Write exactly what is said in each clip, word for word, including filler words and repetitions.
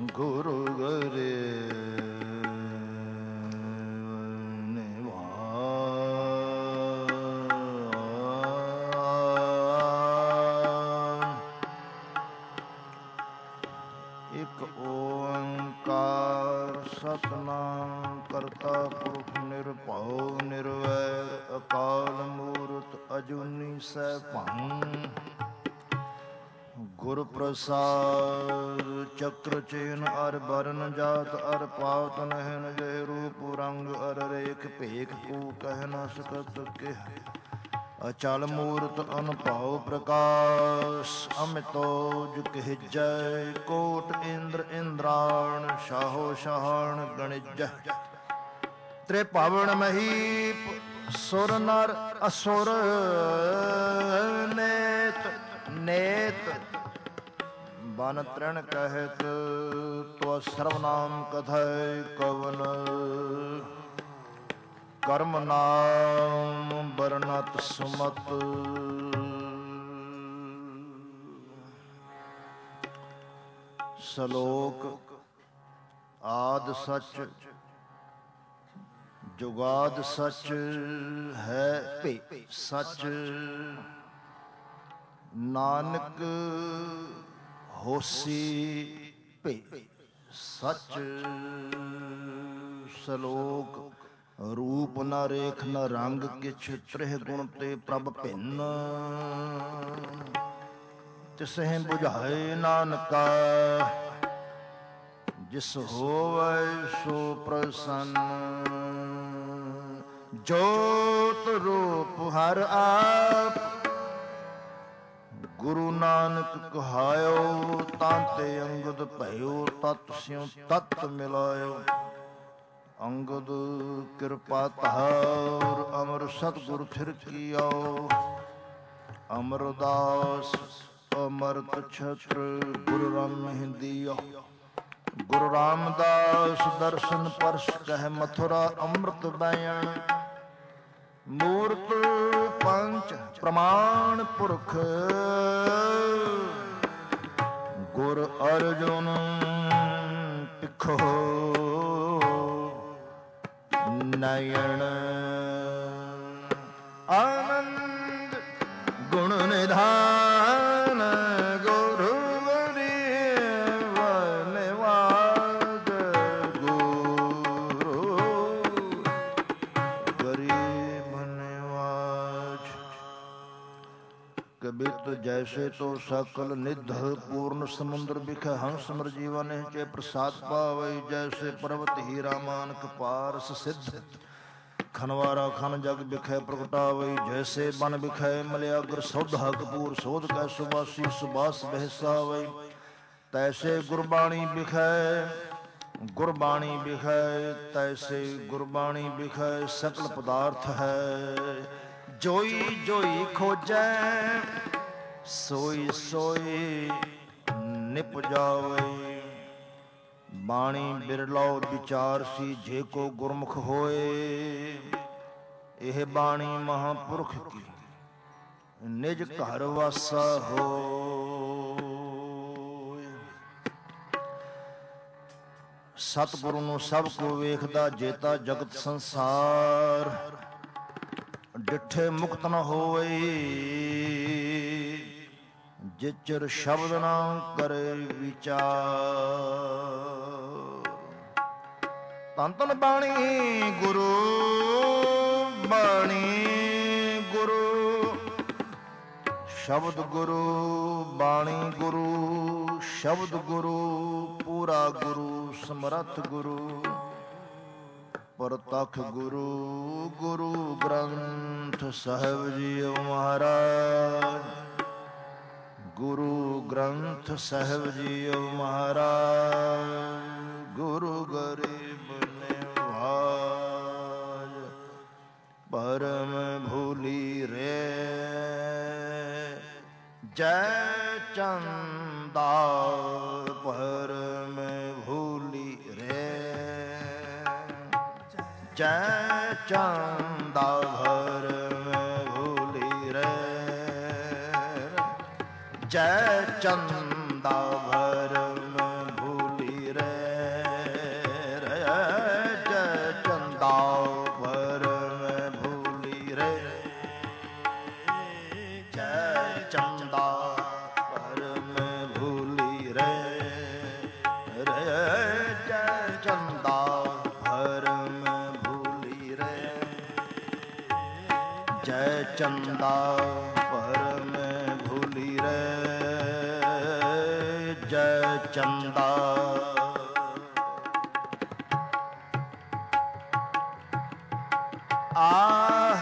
ਗੁਰੂ ਗਰੇ ਇਕ ਓੰਕਾਰ ਸਤਿਨਾਮ ਕਰਤਾ ਪੁਰਖ ਨਿਰਭਉ ਨਿਰਵੈਰ ਅਕਾਲ ਮੂਰਤ ਅਜੂਨੀ ਸੈਭੰ ਗੁਰ ਪ੍ਰਸਾਦ ਚਕਰ ਚੇਨ ਅਰ ਬਰਨ ਜਾਤ ਅਰ ਪਾਤ ਨਹਿਨ ਜੇ ਰੂਪ ਰੰਗ ਅਰ ਰੇਖ ਭੇਖ ਕੂ ਕਹਿ ਨ ਸਕਤ ਕਿਹ ਅਚਲ ਮੂਰਤ ਅਨੁਭਉ ਪ੍ਰਕਾਸ਼ ਅਮਿਤੋਜ ਕਹਿਜੈ ਕੋਟ ਇੰਦਰ ਇੰਦਰਾਣ ਸ਼ਾਹੋ ਸ਼ਾਹਣ ਗਣਿਜੈ ਤ੍ਰਿਭਵਨ ਮਹੀਪ ਸੁਰ ਨਰ ਅਸੁਰ ਨੇਤ ਨੇਤ ਬਨ ਤ੍ਰਿਣ ਕਹਿਤ ਤੋ ਸਰਵਨਾਮ ਕਥੈ ਕਵਨ ਕਰਮ ਨਾਮ ਬਰਨਤ ਸੁਮਤ ਸ਼ਲੋਕ ਆਦਿ ਸੱਚ ਜੁਗਾਦ ਸੱਚ ਹੈ ਭੇ ਸੱਚ ਨਾਨਕ ਹੋਸੀ ਭੇ ਸੱਚ ਸ਼ਲੋਕ ਰੂਪ ਨ ਰੇਖ ਨ ਰੰਗ ਕਿਛ ਤ੍ਰਿਹ ਗੁਣ ਤੇ ਪ੍ਰਭ ਭਿੰਨ ਤਿਸਹਿ ਬੁਝਾਏ ਨਾਨਕਾ ਜਿਸ ਹੋਵੈ ਸੋ ਪ੍ਰਸੰਨ ਜੋਤ ਰੂਪ ਹਰਿ ਆਪ ਗੁਰੂ ਨਾਨਕ ਕਹਾਇਓ ਤਾਂ ਤੇ ਅੰਗਦ ਭਇਓ ਤਤ ਸਿਉ ਤਤ ਮਿਲਾਇਓ ਅੰਗਦ ਕਿਰਪਾ ਧਾਰ ਅਮਰ ਸਤਿਗੁਰ ਫਿਰ ਕੀਓ ਅਮਰਦਾਸ ਅਮਰਤ ਛਤਰ ਗੁਰੂ ਰਾਮ ਹਿੰਦੀਓ ਗੁਰੂ ਰਾਮਦਾਸ ਦਰਸ਼ਨ ਪਰਸ ਕਹਿ ਮਥੁਰਾ ਅੰਮ੍ਰਿਤ ਬੈਣ ਮੂਰਤ ਪੰਚ ਪ੍ਰਮਾਣ ਪੁਰਖ ਗੁਰ ਅਰਜੁਨ ਪਿਖੋ ਨਯਨ ਆਨੰਦ ਗੁਣ ਨਿਧਾਨ ਗੁਰੂ ਵਰਿਵਾਦ ਗੁਰੂ ਗਰੀਬ ਨਿਵਾਜ ਕਬਿਤ ਜੈਸੇ ਤੋ ਸਕਲ ਨਿਧ ਪੂਰਨ ਸਮੁੰਦਰ ਬਿਖੈ ਹੰਸ ਮਰ ਜੀਵਨ ਚੇ ਪ੍ਰਸਾਦ ਪਾਵੈ ਜੈਸੇ ਪਰਵਤ ਹੀਰਾ ਮਾਨਕ ਪਾਰਸ ਸਿੱਧ ਖਨਵਾਰਾ ਖਨ ਜਗ ਬਿਖੈ ਪ੍ਰਗਟਾਵੈ ਜੈਸੇ ਬਨ ਬਿਖੈ ਮਲਿਆਗਰ ਸੋਧਾ ਕਪੂਰ ਸੋਧ ਕੈ ਸੁਬਾਸੀ ਸੁਬਾਸ ਬਹਿਸਾਵੈ ਤੈਸੇ ਗੁਰਬਾਣੀ ਬਿਖੈ ਗੁਰਬਾਣੀ ਬਿਖੈ ਤੈਸੇ ਗੁਰਬਾਣੀ ਬਿਖੈ ਸਕਲ ਪਦਾਰਥ ਹੈ ਜੋਈ ਜੋਈ ਖੋਜੈ ਸੋਈ ਸੋਈ ਨਿਪਜਾਵੇ ਬਾਣੀ ਬਿਰਲੋ ਵਿਚਾਰ ਸੀ ਜੇ ਕੋ ਗੁਰਮੁਖ ਹੋਏ ਇਹ ਬਾਣੀ ਮਹਾਂਪੁਰਖ ਕੀ ਨਿਜ ਘਰ ਵਾਸਾ ਹੋਏ ਸਤਿਗੁਰੂ ਨੂੰ ਸਭ ਕੋ ਵੇਖਦਾ ਜੇਤਾ ਜਗਤ ਸੰਸਾਰ ਡਿਠੇ ਮੁਕਤ ਨ ਹੋਏ ਜਿਚਰ ਸ਼ਬਦ ਨਾ ਕਰੇ ਵਿਚਾਰ ਤਨ ਤਨ ਬਾਣੀ ਗੁਰੂ ਬਾਣੀ ਗੁਰੂ ਸ਼ਬਦ ਗੁਰੂ ਬਾਣੀ ਗੁਰੂ ਸ਼ਬਦ ਗੁਰੂ ਪੂਰਾ ਗੁਰੂ ਸਮਰੱਥ ਗੁਰੂ ਪ੍ਰਤੱਖ ਗੁਰੂ ਗੁਰੂ ਗ੍ਰੰਥ ਸਾਹਿਬ ਜੀਓ ਮਹਾਰਾਜ ਗੁਰੂ ਗ੍ਰੰਥ ਸਾਹਿਬ ਜੀਓ ਮਹਾਰਾਜ ਗੁਰੂ ਗਰੀਬ ਨਿਵਾਜ ਪਰਮ ਭੂਲੀ ਰੇ ਜੈ ਚੰਦਾ ਪਰਮ ਭੂਲੀ ਰੇ ਜੈ ਚੰਦਾ ਭਰਮ ਭੂਲੀ ਰੇ ਜੈ ਚੰਦਾ ਭਰਮ ਭੂਲੀ ਰੇ ਜੈ ਚੰਦਾ ਭਰਮ ਭੂਲੀ ਰੇ, ਜੈ ਚੰਦਾ ਭਰਮ ਭੂਲੀ ਰੇ, ਜੈ ਚੰਦਾ। ਆ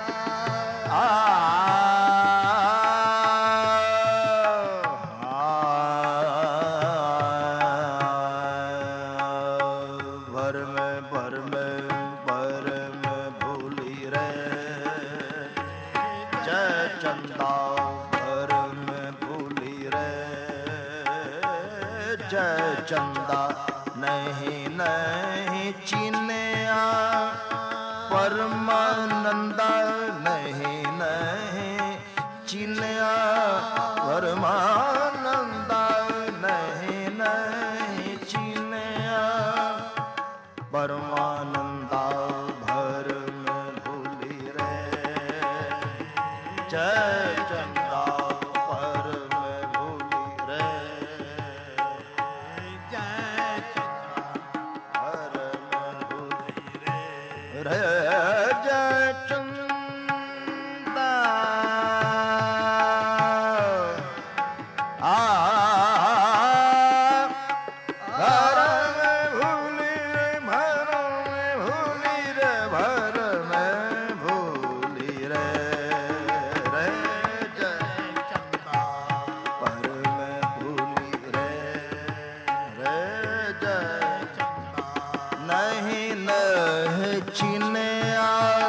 ਚੰਦਾ ਨਹੀਂ ਨਹੀਂ ਚੀਨਿਆ, ਪਰਮਾਨੰਦਾ ਨਹੀਂ ਨਹੀਂ ਚੀਨਿਆ, ਪਰਮਾਨੰਦਾ ਨਹੀਂ ਨਹੀਂ ਚੀਨਿਆ, ਪਰਮਾਨੰਦਾ ਭਰਮ ਭੂਲੀ ਰੇ, ਜੈ ਚੰਦਾ ਭਰਮ ਭੂਲੀ ਰੇ, ਜੈ ਚੰਦਾ। ਆ ਭਰਮ ਭੂਲੀ ਰੇ, ਭਰਮ ਭੂਲੀ ਰੇ, ਭਰਮ ਭੂਲੀ ਰੇ, ਰੇ ਜੈ ਚੰਦਾ ਭਰਮ ਭੂਲੀ ਰੇ, ਰੇ ਜੈ ਚੰਦਾ ਨਹੀਂ ਨਹੀਂ ਚੀਨਿਆ,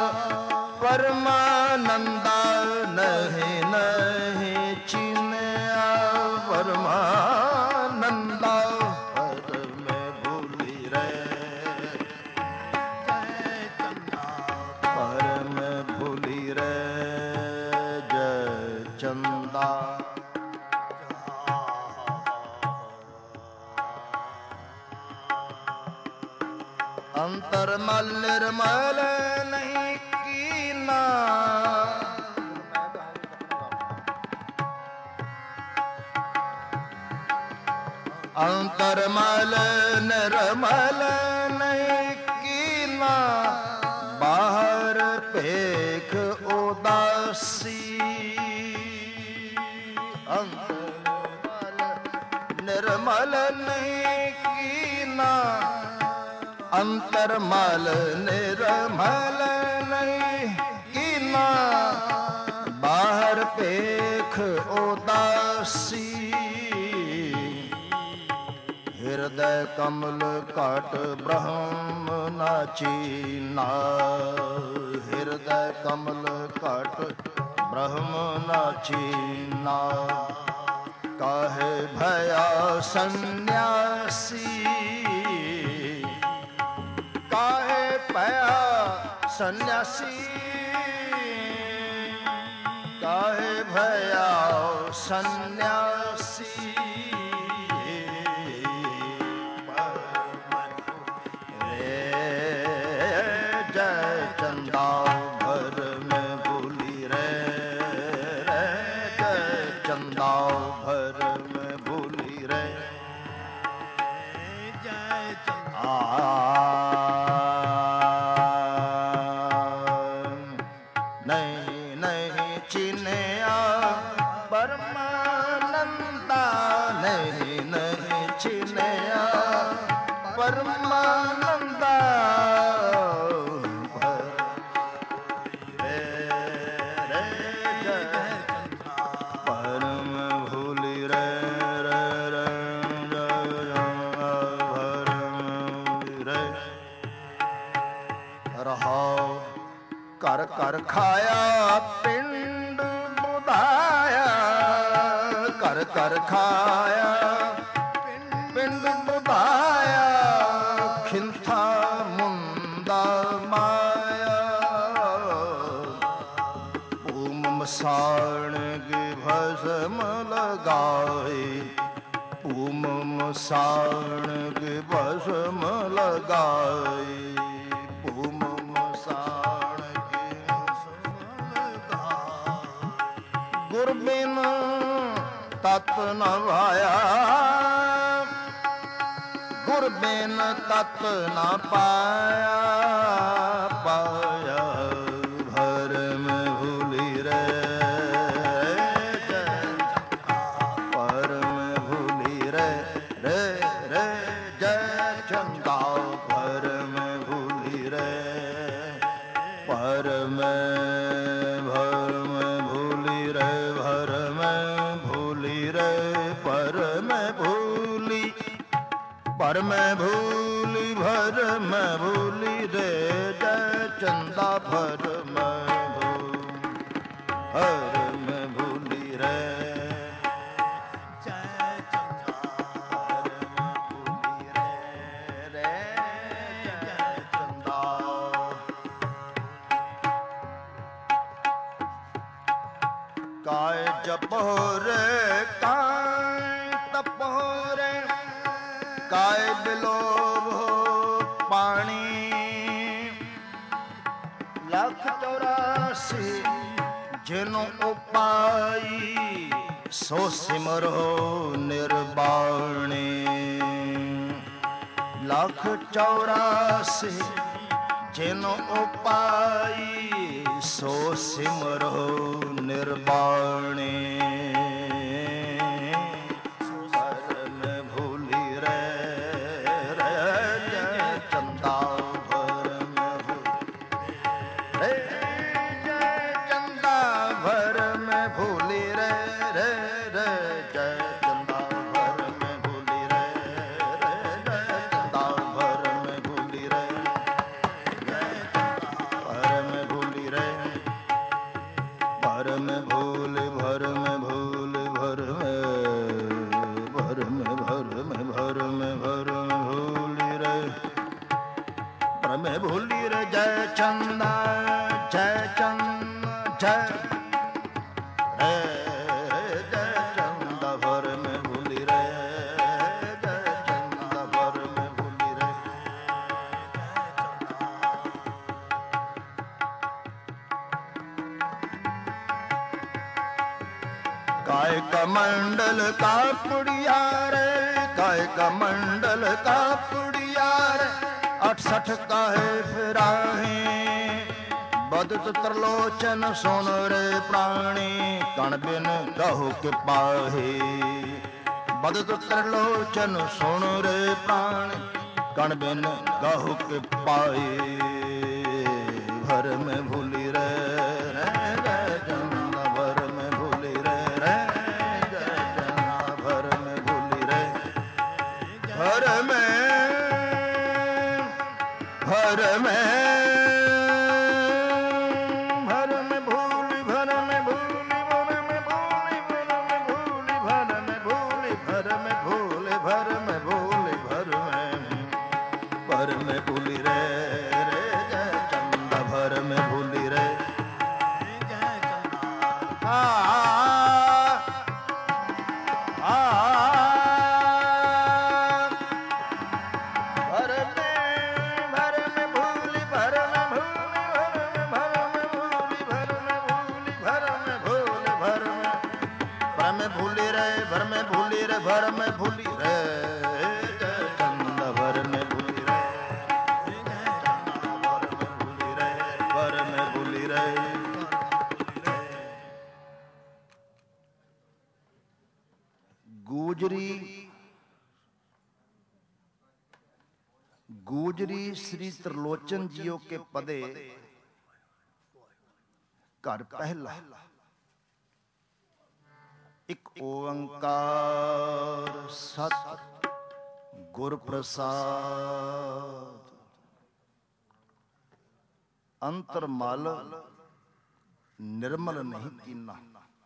ਪਰਮਾਨੰਦਾ ਨਹੀਂ ਨਹੀਂ ਚੀਨਿਆ, ਪਰਮਾਨੰਦਾ ਭਰਮ ਭੂਲੀ ਰੇ, ਜੈ ਚੰਦਾ ਭਰਮ ਭੂਲੀ ਰੇ, ਜੈ ਚੰਦਾ। ਅੰਤਰ ਮਲ ਨਿਰਮਲ ਨਹੀਂ ਕੀਨਾ, ਅੰਤਰ ਮਲ ਨਿਰਮਲ ਨਹੀਂ ਕੀਨਾ, ਬਾਹਰ ਭੇਖ ਉਦਾਸੀ, ਅੰਤਰ ਮਲ ਨਿਰਮਲ ਨਹੀਂ ਕੀਨਾ, ਅੰਤਰ ਮਲ ਨਿਰਮਲ ਨਹੀਂ ਕੀਨਾ, ਬਾਹਰ ਭੇਖ ਉਦਾਸੀ, ਹਿਰਦੈ ਕਮਲ ਘਟ ਬ੍ਰਹਮ ਨਾ ਚੀਨਾ, ਹਿਰਦੈ ਕਮਲ ਘਟ ਬ੍ਰਹਮ ਨਾ ਚੀਨਾ, ਕਾਹੇ ਭਇਆ ਸੰਨਿਆਸੀ, ਕਾਹੇ ਭਇਆ ਸੰਨਿਆਸੀ, ਕਾਹੇ ਭਇਆ ਸੰਨਿਆਸੀ, ਰੇ ਜੈ ਚੰਦਾ ਭਰਮ ਭੂਲੀ ਰੇ, ਰੇ ਜੈ ਚੰਦਾ ਭਰਮ ਭੂਲੀ ਰੇ, ਜੈ ਚੰਦਾ। ਨਹੀਂ ਨਹੀਂ ਚੀਨਿਆ, ਪਰਮਾਨੰਦਾ ਨਹੀਂ ਨਹੀਂ ਚੀਨਿਆ, ਪਰਮਾਨੰਦਾ ਰੇ, ਰੇ ਜੈ ਪਰਮ ਭੂਲੀ ਰੇ, ਰੇ ਰੇ ਭਰਮ ਰੇ। ਰਹਾਉ ਘਰ ਘਰ ਖਾਇਆ ਪਿੰਡ ਬੁਧਾਇਆ, ਘਰ ਘਰ ਖਾਇਆ ਪਿੰਡ ਬੁਧਾਇਆ, ਖਿੰਥਾ ਮੁੰਦਾ ਮਾਇਆ, ਭੂਮ ਮਸਾਣ ਕੇ ਭਸਮ ਲਗਾਏ, ਭੂਮ ਮਸਾਣ ਕੇ ਭਸਮ ਲਗਾਏ, ਭੂਮ ਗੁਰ ਬਿਨ ਤਤ ਨ ਭਾਇਆ, ਗੁਰ बिन तत न पाया, पाया भरम भूली रे, परम भूली रे, रे रे जय चंदा भरम भूली रे, परम भरम भूली रे, भरम भूली रे, परम भूली, परम भूली, भरम भूली रे, जय चंदा भरम भूली, भरम भूली रे, जय चंदा भरम भूली रे, रे जय चंदा। काय जपो रे, काय तपो रे, काय बिलोभ पानी, लाख चौरासी जिनो उपाई, सो सिमरो निर्वाणी, लाख चौरासी जिनो उपाई, सो सिमरो निर्वाणी, परम भूली रे, रे जय चंदा भरम भूली रे, जय चंदा भरम भूली रे, रे रे जय चंदा भरम भूली रे, रे जय चंदा भरम भूली रे, भरम भूली रे, भरम भूल, भरम भूल, भरम भरम भरम भरम भरम भूली रे, भरम भूली रे, जय चंदा, जय चंदा, जय रे जय चंदा भरम भूली रे, जय चंदा भरम भूली रे, काय कमंडल का पुड़िया रे, काय कमंडल का पुड़िया रे, अठसठ काहे फिराहे, बदत त्रिलोचन सुन रे प्राणी, कण बिन कहु के पाहे, बदत त्रिलोचन सुन रे प्राणी, कण बिन कहु के पाए, भरम भूली रे, जय चंदा भरम भूली रे, रे जय चंदा भरम भूली रे, भरम भरम भरम भूली, भरम भूली, भरम भूली, भरम भूली, भरम भूली, भरम भूली, भरम भूली, भरम भरम भूली रे, रे जय चंदा भरम भूली रे, जय चंदा, आ भर में भूली रे, जय चंदा भर में भूली रे, जय चंदा भर में भूली रे, भर में भूली रे। गुजरी गुजरी श्री त्रिलोचन जियो के पदे घर पहला एक ओंकार सत गुर प्रसाद, अंतरमल निर्मल नहीं कीना,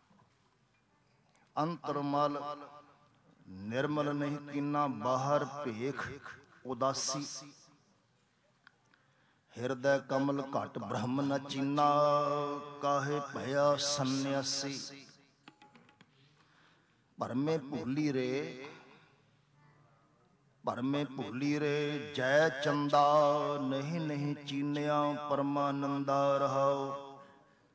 अंतरमल निर्मल नहीं कीना, बाहर भेख उदासी, हृदय कमल घट ब्रह्म न चीना, काहे भया सन्यासी। पर में भूली रे, पर में भूली रे, जय चंदा नहीं नहीं चीनिया, परमानंदा रहाओ।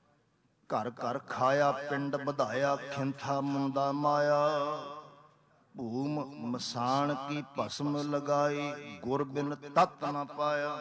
घर घर खाया पिंड बधाया, खिंथा मुंदा माया, ਭੂਮ ਮਸਾਣ ਕੀ ਭਸਮ ਲਗਾਈ, ਗੁਰ ਬਿਨ ਤਤ ਨਾ ਪਾਇਆ।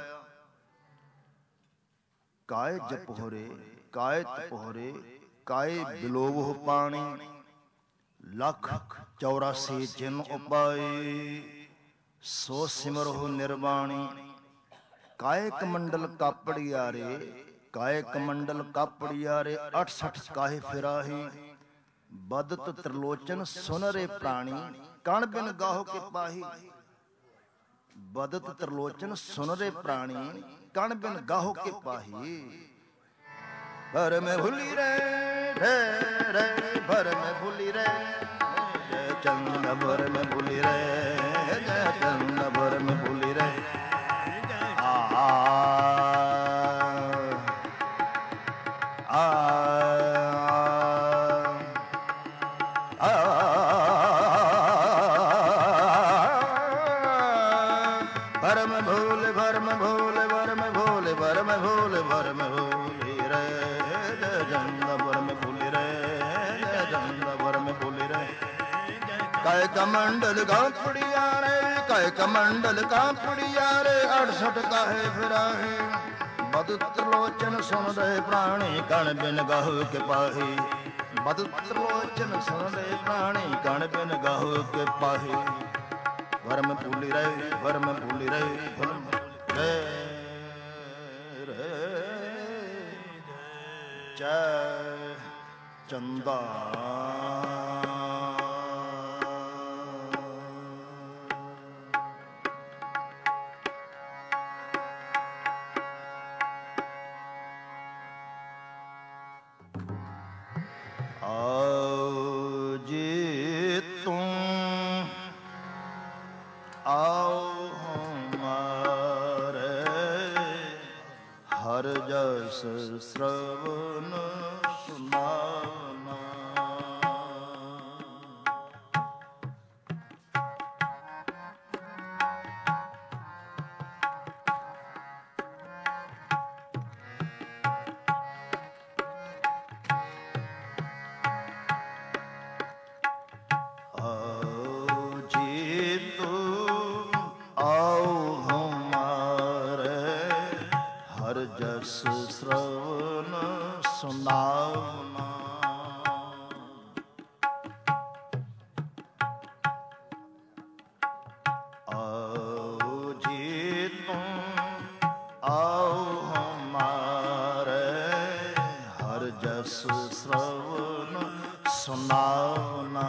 ਕਾਇ ਜਪਹੁਰੇ ਕਾਇ ਤਪਹੁਰੇ ਕਾਇ ਬਿਲੋਵਹੁ ਪਾਣੀ, ਲੱਖ ਚੌਰਾਸੀ ਜਿਨ ਉਪਾਈ, ਸੋ ਸਿਮਰਹੁ ਨਿਰਵਾਣੀ। ਕਾਇ ਕਮੰਡਲ ਕਾਪੜਿਆਰੇ ਕਾਇ ਕਮੰਡਲ ਕਾਪੜਿਆਰੇ, ਅਠਸਠ ਕਾਹੇ ਫਿਰਾਹੀ। ਬਦਤ ਤ੍ਰਿਲੋਚਨ ਸੁਨਰੇ ਪ੍ਰਾਣੀ, ਕਣ ਬਿਨ ਗਾਹੋ ਕੇ ਪਾਹੀ। ਬਦਤ ਤ੍ਰਿਲੋਚਨ ਸੁਨਰੇ ਪ੍ਰਾਣੀ, ਕਣ ਬਿਨ ਗਾਹੋ ਕੇ ਪਾਹੀ। ਭਰ ਮੈਂ ਭੁਲੀ ਰੇ ਰੇ ਰੇ, ਭਰ ਮੈਂ ਭੁਲੀ ਰੇ ਜੈ ਚੰਦ, ਭਰ ਮੈਂ ਭੁਲੀ ਰੇ ਜੈ ਚੰਦ, ਭਰ ਮੈਂ ਭੁਲੀ ਰੇ। ਆ ਆ भरम भोले भरम भोले भरम भोले भरम भोले भरम भोले रे जय जंद भरम भोले रे जय जंद भरम भोले रे। काय कमंडल कापड़िया रे काय कमंडल कापड़िया रे, अड़सठ काहे फिराहे। बदत लोचन सुन रहे प्राणी, कण बिन गाहु के पाही। बदत लोचन सुन रहे प्राणी, कण बिन गाहु के पाही। भरम भूली रहे भरम भूली रहे भरम रे रे जय चंदा। आओ जी तुम आओ हमारे, हर जस श्रवण सुनाना। श्रवण सुनावना। आओ जी तुम आओ हमारे, हर जस श्रवण सुनावना।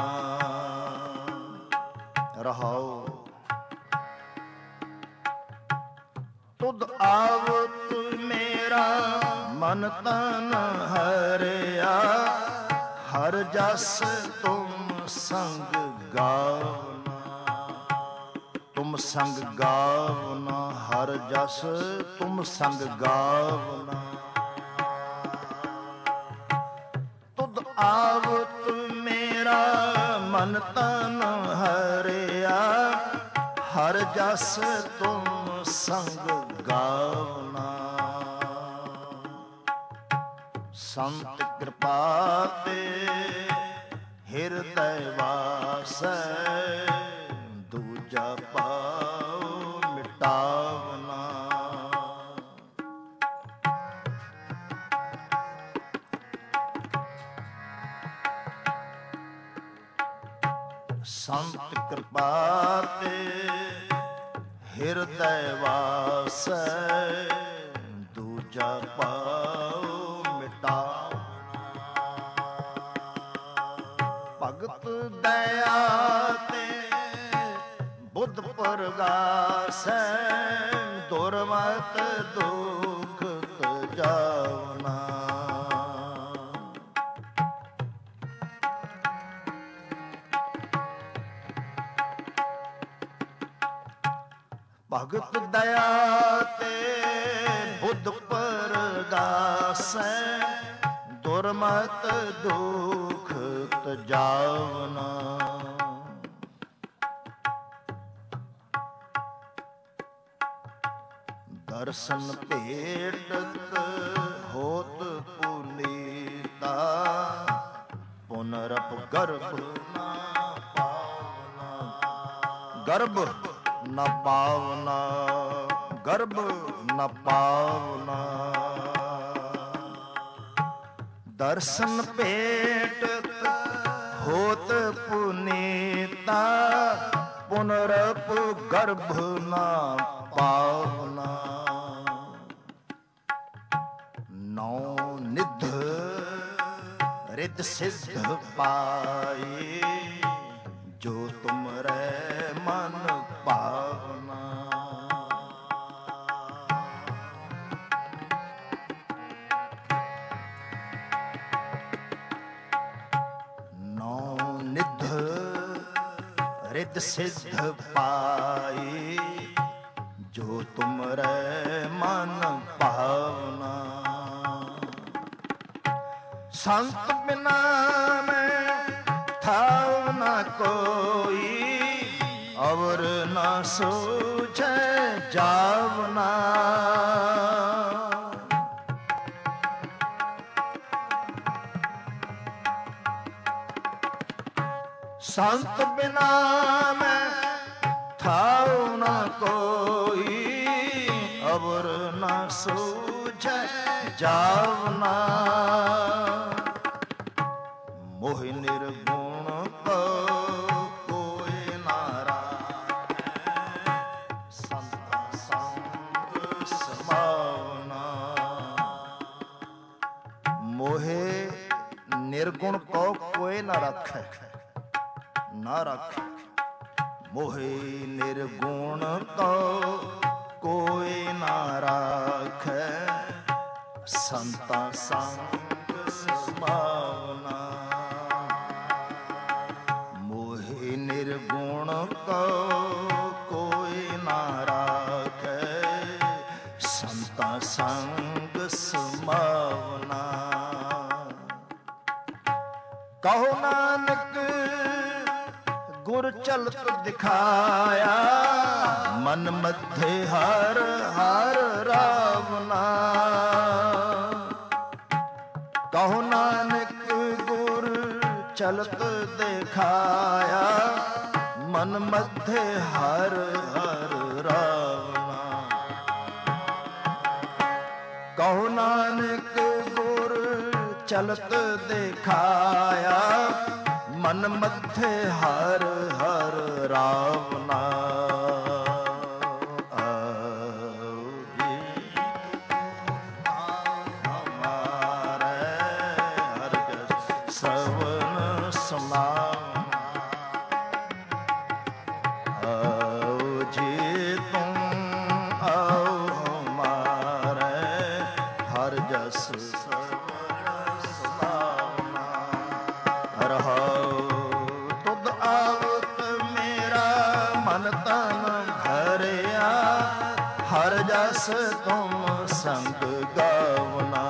रहाओ तुद आवत मेरा मन तन हरिया, हर जस तुम संग गावना। तुम संग गावना हर जस तुम संग गावना। तुद आवत मेरा मन तन हरिया, हर जस तुम संग गावना। संत कृपा ते हिरदय वासै, दूजा पाओ मिटावना। संत कृपा ते हिरदय वासै, दूजा पाओ मिटावना। भगत दया ते बुद्ध परगासै, दुर्मत दुख तजावना। भगत दया ते बुद्ध परगासै, दुर्मत दुख तजावना। दर्शन भेटत होत पुनीता, पुनरप गर्भ ना पावना। ਗਰਭ ਨ ਪਾਵਨਾ, ਗਰਭ ਨ ਪਾਵਨਾ। ਦਰਸ਼ਨ ਭੇਟਤ ਹੋਤ ਪੁਨੀਤਾ, ਪੁਨਰਪ ਗਰਭ ਨ ਪਾਵਨਾ। ਨੌ ਨਿਧ ਰਿਦ ਸਿੱਧ ਪਾਏ, ਜੋ ਤੁਮਰੇ ਮਨ ਭਾਵਨਾ। ਨੌ ਨਿਧ ਰਿਦ ਸਿੱਧ ਪਾਏ, ਜੋ ਤੁਮਰੇ ਮਨ ਭਾਵਨਾ। ਸੰਤ ਬਿਨਾ ਮੈਂ ਥਾਵ ਨਾ ਕੋਈ, ਅਵਰ ਨਾ ਸੂਝੈ ਜਾਵਨਾ। ਸੰਤ ਬਿਨਾ ਮੈਂ ਥਾਉ ਨਾ ਕੋਈ, ਅਵਰ ਨਾ ਸੂਝੈ ਜਾਵਨਾ। ਮੋਹਿ ਨਿਰਗੁਣ ਕਉ ਕੋਇ ਨਾ ਰਾਖੈ, ਸੰਤਾ ਸੰਗ ਸਮਾਵਨਾ। ਮੋਹਿ ਨਿਰਗੁਣ ਕਉ ਕੋਇ ਨਾ ਰਾਖੈ, ਨਾ ਰਾਖੈ। ਮੋਹਿ ਨਿਰਗੁਣ ਕਉ ਕੋਇ ਨਾ ਰਾਖੈ, ਸੰਤਾ ਸੰਗ ਸਮਾਵਨਾ। ਮੋਹਿ ਨਿਰਗੁਣ ਕਉ ਕੋਇ ਨਾ ਰਾਖੈ, ਸੰਤਾ ਸੰਗ ਸਮਾਵਨਾ। ਕਹੋ ਨਾਨਕ ਗੁਰ ਚਲਤ ਦਿਖਾਇਆ, ਮਨ ਮਧੇ ਹਰ ਹਰ ਰਾਵਨਾ। ਕਹੋ ਨਾਨਕ ਗੁਰ ਚਲਤ ਦਿਖਾਇਆ, ਮਨ ਮਧੇ ਹਰ ਹਰ ਰਾਵਨਾ। ਕਹੋ ਨਾਨਕ ਗੁਰ ਚਲਤ ਦਿਖਾਇਆ, ਮਨ ਮੱਥੇ ਹਰ ਹਰ ਰਾਵਨਾ। ਹਮਾਰੇ ਹਰ ਜਸ ਸਵਨ ਸੁਨਾਵਨਾ। ਆਓ ਜੀ ਤੁਮ ਆਓ ਹਮਾਰੇ ਹਰ ਜਸ ਸਵਨ ਸੁਨਾਵਨਾ। ਰਹਾਉ ਤੁਧ ਆਵਤ ਮੇਰਾ ਮਨ ਤਨ ਭਰਿਆ, ਹਰ ਜਸ ਤੁਮ ਸੰਗ ਗਾਵਨਾ।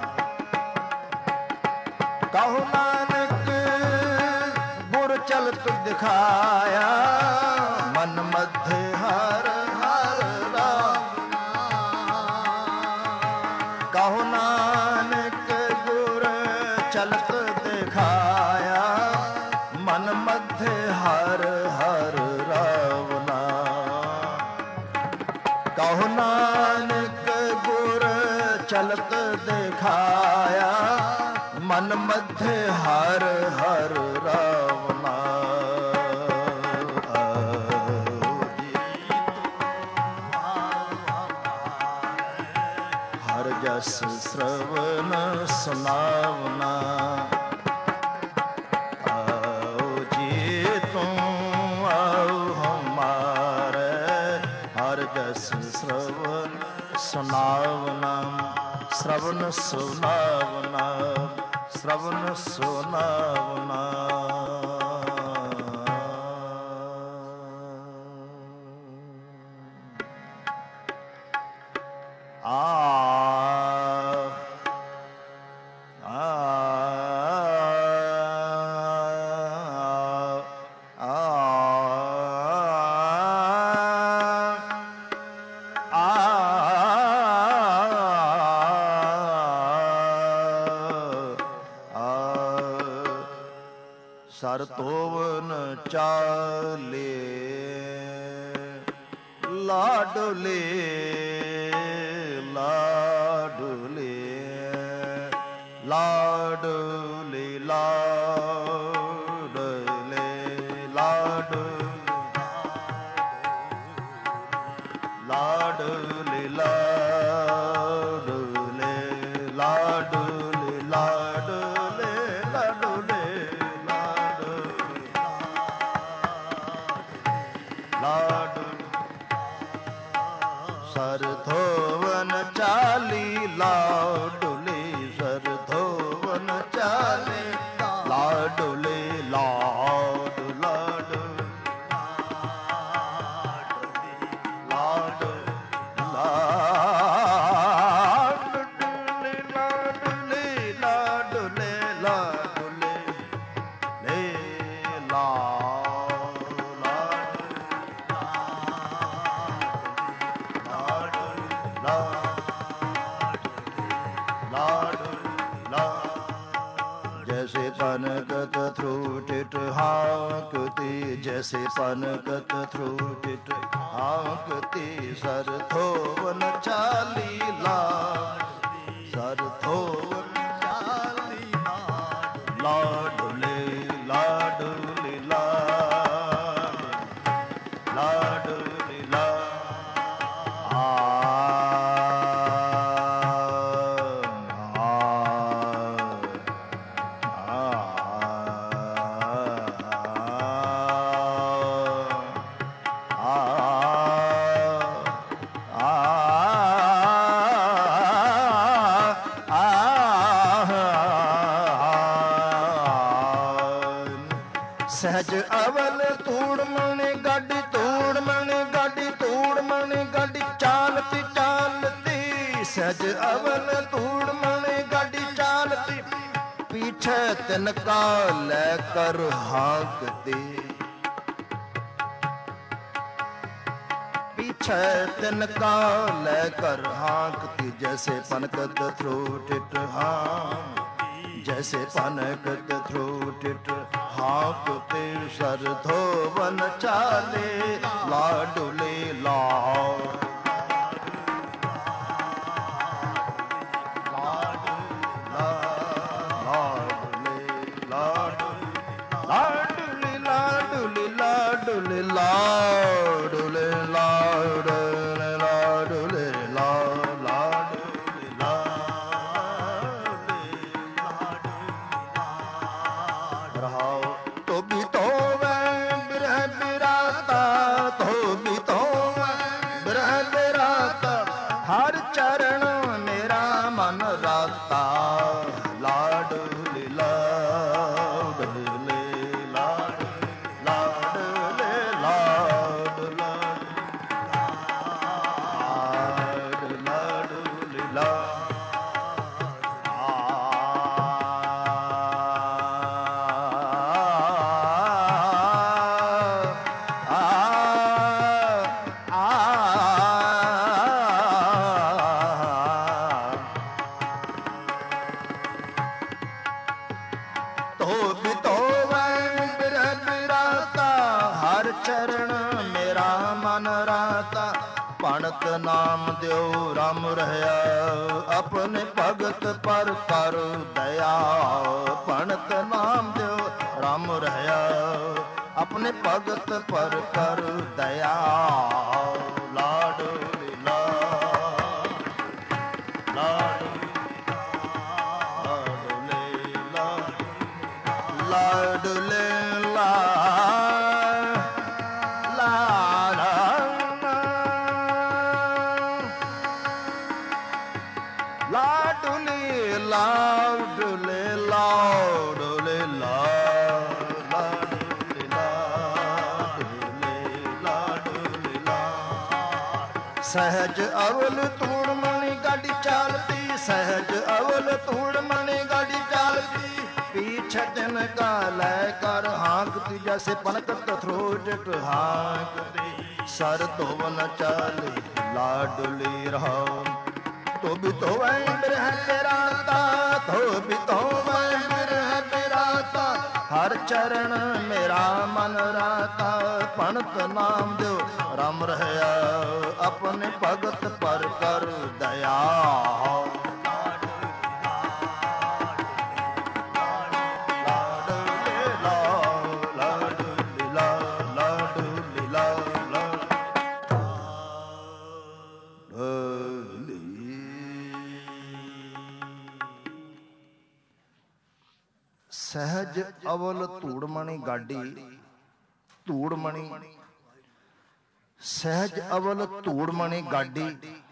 ਕਹੋ ਨਾਨਕ ਗੁਰ ਚਲਤ ਦਿਖਾਇਆ, ਮਨ ਮਧੇ ਹਰ ਹਰ ਰਾਵਨਾ। ਕਹੋ ਨਾਨਕ ਗੁਰ ਚਲਤ ਦਿਖਾਇਆ, ਮਨ ਮਧੇ ਹਰ ਹਰ ਰਾਵਨਾ। ਕਹੋ ਨਾਨਕ ਗੁਰ ਚਲਤ ਦਿਖਾਇਆ, ਮਨ ਮਧੇ ਹਰ ਹਰ ਰਾਵਨਾ। ਹਰ ਜਸ ਸ਼ਰਵਨ ਸੁਨਾਵਨਾ। ਆਓ ਜੀ ਤੂੰ ਆਓ ਹਮਾਰੇ ਹਰ ਜਸ ਸ਼ਰਵਨ ਸੁਨਾਵਨਾ। ਸ਼ਰਵਨ ਸੁਨਾਵਨਾ, ਸ਼ਰਵਨ ਸੁਨਾਵਨਾ। ਸਰ ਤੋਵਨ ਚਾਲੇ ਲਾਡਲੇ ਲਾਡਲੇ ਲਾਡਲੇ ਲਾਡਲੇ ਲਾਡਲੇ ਲਾਡਲੇ ਲਾਡਲੇ ਲਾਡਲੇ ਲਾਡਲੇ ਲਾਡਲੇ ਲਾਡ ਸਰ ਧੋਵਨ ਚਾਲੀ ਲਾਡਲੇ ਸਰ ਧੋਵਨ ਚਾਲੀ ਲਾਡਲੇ ਲਾਡ ਲਾਡ ਲਾਡ ਲਾਡਲੇ ਲਾਡਲੇ ਲਾਡਲੇ ਲਾਡਲੇ ਲੇ ਲਾ जैसे पनकत थ्रूटिट हाँकती जैसे पनकत थ्रूटिट हाँकती सर थोवन चाली लाड सर थोवन चाली लाडले लाडले लाड लाडले लाड आ सहज अवल तूड़ मने गाड़ी तूड़ मने गाड़ी तूड़ मने गाड़ी चालती चालती सहज अवल तूड़ मने गाड़ी चालती पीछे तिनका लेकर हाँकती पीछे तिनका लेकर हाँकती जैसे पनकत थ्रूटिट हाँ जैसे पनकत थ्रूटिट हाँकते सर धोवन चाले लाडले लाड लाडले लाडले लाडले लाडले लाडले लाडले तो भी तो बिरह बिराता तो भी तो बिरह बिराता हर चरण मेरा मन राता लाडले लाडले लाड लाडले लाड लाड लाडले लाड चरण मेरा मन राता पणत नाम द्यो राम रहया अपने भगत पर कर दया पणत नाम द्यो राम रहया अपने भगत पर कर दया लाडले लाड लाडले लाडले लाडले लाडले लाडले लाडले लाडले लाडले सहज अवल तूड़ मणि गाड़ी चालती सहज अवल तूड़ मणि गाड़ी चालती पीछे दिन का लेकर हाँकती जैसे पनकत थ्रूटिट हाँकती सर धोवन चाले लाडली रहा तो भी तो वह बिरह बिराता तो भी तो वह बिरह बिराता हर चरण मेरा मन राता पण ਭਣਤ ਨਾਮ ਦਿਓ ਰਮ ਰਹਿਆ, ਆਪਣੇ ਭਗਤ ਪਰ ਕਰ ਦਇਆ। ਸਹਿਜ ਅਵਲ ਧੂੜਮਣੀ ਗਾਡੀ, ਧੂੜਮਣੀ ਸਹਿਜ ਅਵਲ ਧੂੜਮਣੀ ਗਾਡੀ,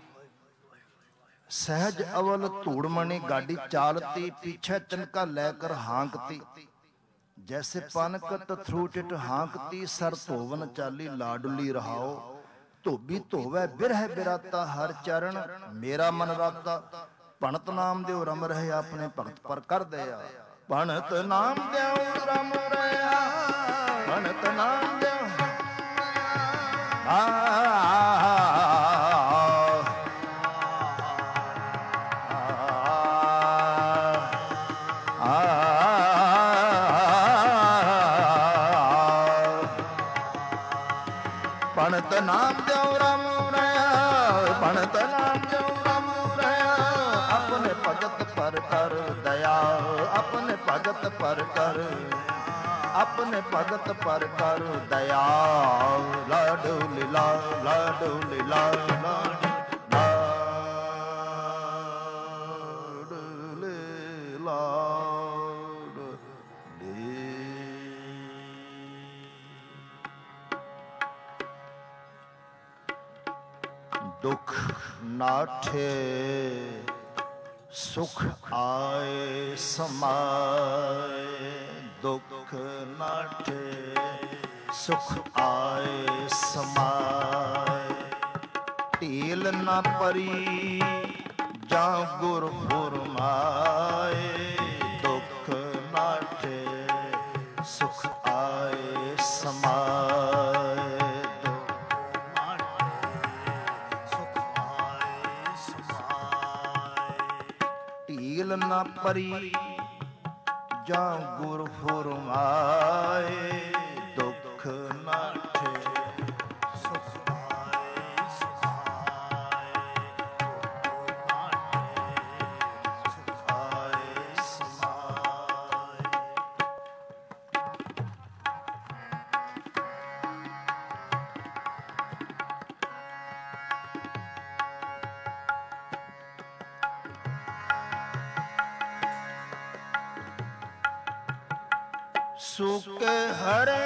ਸਹਿਜ ਅਵਲ ਧੂੜਮਣੀ गाड़ी चालती, पीछे तिनका लेकर हाँकती। जैसे पनकत थ्रूटिट हाँकती, सर धोवन चाली लाडली रहाओ। धोबी धोवै बिरह बिराता, हर चरण मेरा मन राता। भणत नाम देव रम रहे, अपने भगत पर कर दया। भणत नाम देव रम रहा, भणत नाम देव आ भणत नाम देव रम रहा, भणत नाम देव रम रहा। अपने भगत पर कर दया, अपने भगत पर कर, अपने भगत पर कर दया। लाडू लीला, लाडू लीला, लाडू लीला। दुख नाठे सुख आए समाए, दुख नाठे सुख आए समाए। ढील न परी जा गुर फुरमाए, दुख नाठे सुख आए समाए। ढील न परी जा गुर फुरमाए, दुख नाठे सुख आए समाए। सुख आए समाए। सूके हरे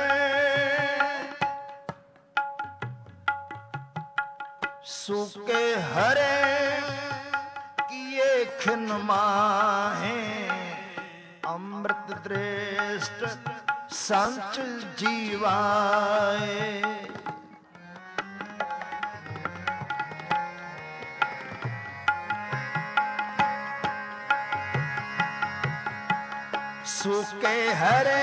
सूके हरे किए खिन माहे, अमृत दृष्ट संच जीवाए। सूके हरे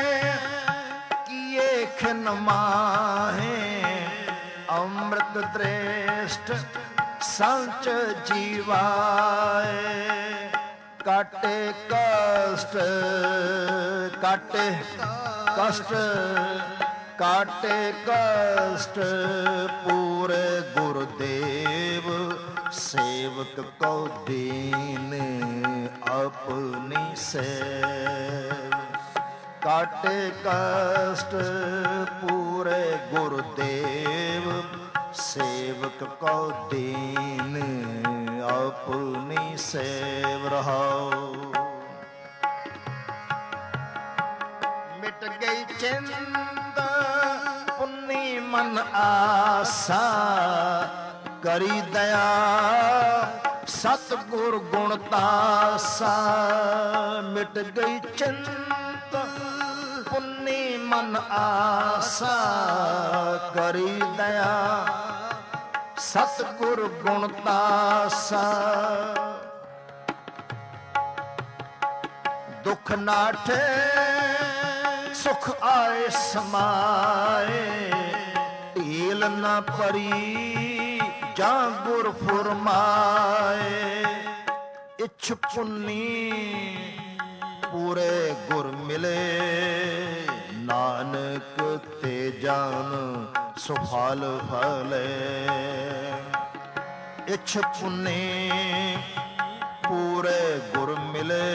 किए खिन माहे, अमृत दृष्ट संच जीवाए। काटे कष्ट काटे कष्ट काटे कष्ट पूरे गुरुदेव, सेवक को दीन अपनी सेव। काटे कष्ट पूरे गुरुदेव, सेवक को दीन अपनी सेव रहो। मिट गई चिंता पुन्नी मन आसा, करी दया सतगुर गुण तासा। मिट गई चिंता पुन्नी मन आसा, करी दया सतगुर गुण तासा। दुख नाठे सुख आए समाए, ढील न परी जा गुर फुरमाए। इच्छ पुन्नी पूरे गुर मिले, नानक ते ਜਾਨ ਸੁਫਲ ਫਲੇ। ਇਛ ਪੁੰਨੇ ਪੂਰੇ ਗੁਰ ਮਿਲੇ,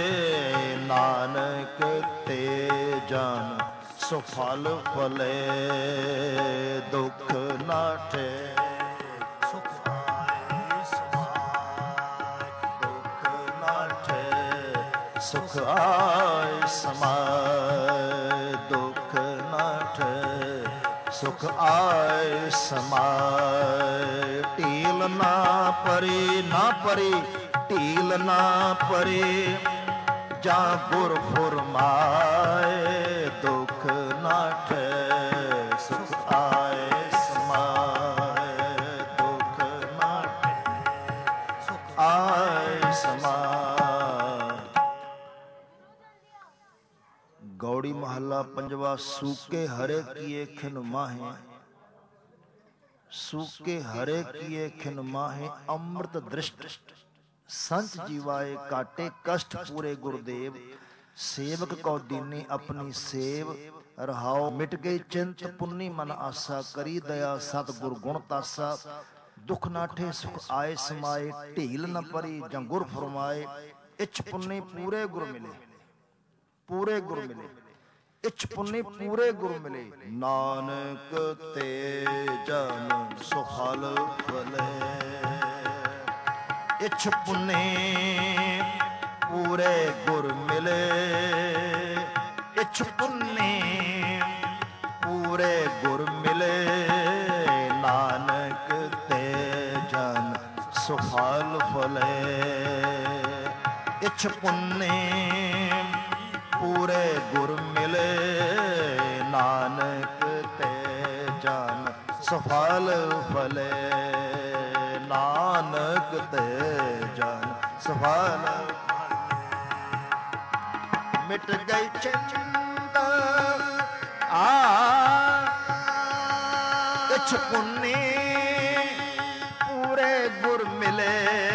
ਨਾਨਕ ਤੇ ਜਾਨ ਸੁਫਲ ਫਲੇ। ਦੁਖ ਨਾਠੇ ਸੁਖ ਆਏ ਸਮਾਏ, ਦੁਖ ਨਾਠੇ ਸੁਖ ਆਏ ਸਮਾਏ, ਦੁਖ ਨਾਠੇ ਸੁਖ ਆਏ ਸਮਾਏ। ਢੀਲ ਨਾ ਪਰੀ ਨਾ ਪਰੀ ਢੀਲ ਨਾ ਪਰੀ, ਜਾਂ ਗੁਰ ਫੁਰਮਾਏ। ਦੁਖ ਨਾਠੇ ਸੁਖ ਆਏ ਸਮਾਏ, ਦੁਖ ਨਾਠੇ ਸੁਖ ਆਏ ਸਮਾਏ। ਗੌੜੀ ਮਹੱਲਾ ਪੰਜਵਾ। ਸੂਕੇ ਹਰੇ ਕੀਏ ਖਿਨ ਮਾਹੇ, ਸੂਕੇ ਹਰੇ ਕੀਏ ਖਿਨ ਮਾਹੇ। ਅੰਮ੍ਰਿਤ ਦ੍ਰਿਸ਼ਟ ਸੰਤ ਜੀਵਾਏ, ਕਾਟੇ ਕਸ਼ਟ ਪੂਰੇ ਗੁਰਦੇਵ। ਸੇਵਕ ਕਉ ਦੀਨੀ ਆਪਣੀ ਸੇਵ, ਰਹਾਉ ਮਿਟ ਗਈ ਚਿੰਤ ਪੁੰਨੀ ਮਨ ਆਸਾ। ਕਰੀ ਦਇਆ ਸਤ ਗੁਰ ਗੁਣ ਤਾਸਾ, ਦੁਖ ਨਾਠੇ ਸੁਖ ਆਏ ਸਮਾਏ। ਢੀਲ ਨ ਪਰੀ ਜਾਂ ਗੁਰ ਫਰਮਾਏ, ਇਛ ਪੁੰਨੀ ਪੂਰੇ ਗੁਰ ਮਿਲੇ, ਪੂਰੇ ਗੁਰ ਮਿਲੇ। ਇਛ ਪੁੰਨੀ ਪੂਰੇ ਗੁਰ ਮਿਲੇ, ਨਾਨਕ ਤੇ ਜਨ ਸੁਫਲ ਫਲੇ। ਇਛ ਪੁੰਨੇ ਪੂਰੇ ਗੁਰ ਮਿਲੇ, ਇਛ ਪੁੰਨੇ ਪੂਰੇ ਗੁਰ ਮਿਲੇ। ਨਾਨਕ ਤੇ ਜਨ ਸੁਫਲ ਫਲੇ। ਇਛ ਪੁੰਨੇ ਪੂਰੇ ਗੁਰ ਮਿਲੇ, ਨਾਨਕ ਤੇ ਜਨ ਸੁਫਲ ਫਲੇ। ਨਾਨਕ ਤੇ ਜਨ ਸੁਫਲ। ਮਿਟ ਗਈ ਚਿੰਤਾ ਆ ਇਛ ਪੁੰਨੀ ਪੂਰੇ ਗੁਰ ਮਿਲੇ।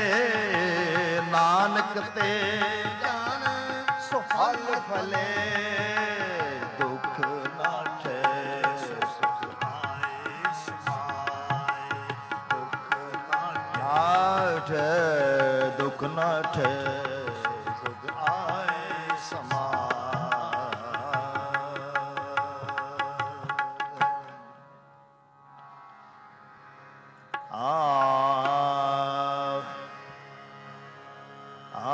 ਨਾਨਕ ਤੇ ਜਨ ਸੁਫਲ ਫਲੇ। ਦੁਖ ਨਾਠੇ ਸੁਖ ਆਏ ਸਮਾਏ, ਦੁਖ ਨਾਠੇ ਦੁਖ ਨਾਠੇ ਸੁਖ ਆਏ ਸਮਾਏ। ਆ ਆ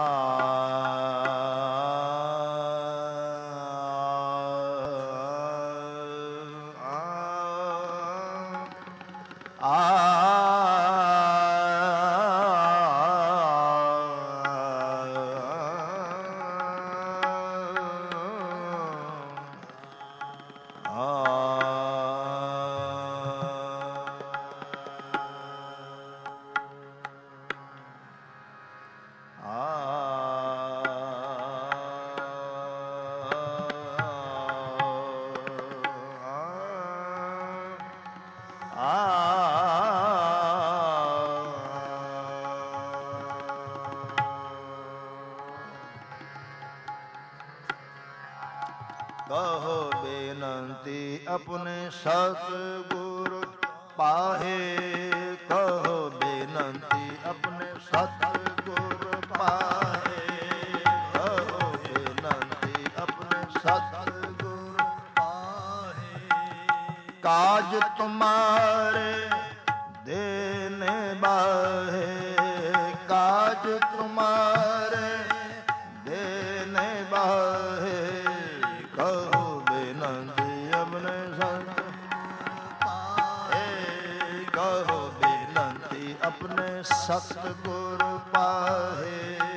ਕਹੋ ਬੇਨੰਤੀ ਆਪਣੇ ਸਤਿਗੁਰ ਪਾਹੇ। ਕਹੋ ਬੇਨੰਤੀ ਆਪਣੇ ਸਤਿਗੁਰ ਪਾਹੇ। ਕਹੋ ਬੇਨੰਤੀ ਆਪਣੇ ਸਤਿਗੁਰ ਪਾਹੇ। ਕਾਜ ਤੁਮਾਰੇ ਦੇਨੇ ਬਾਹੇ, ਕਾਜ ਤੁਮਾਰੇ ਦੇਨੇ ਬਾਹੇ। ਕਹੋ ਬੇਨੰਤੀ ਆਪਣੇ ਸਤਿਗੁਰ ਪਾਹੇ। ਕਹੋ ਬੇਨੰਤੀ ਆਪਣੇ ਸਤਿਗੁਰ ਪਾਹੇ।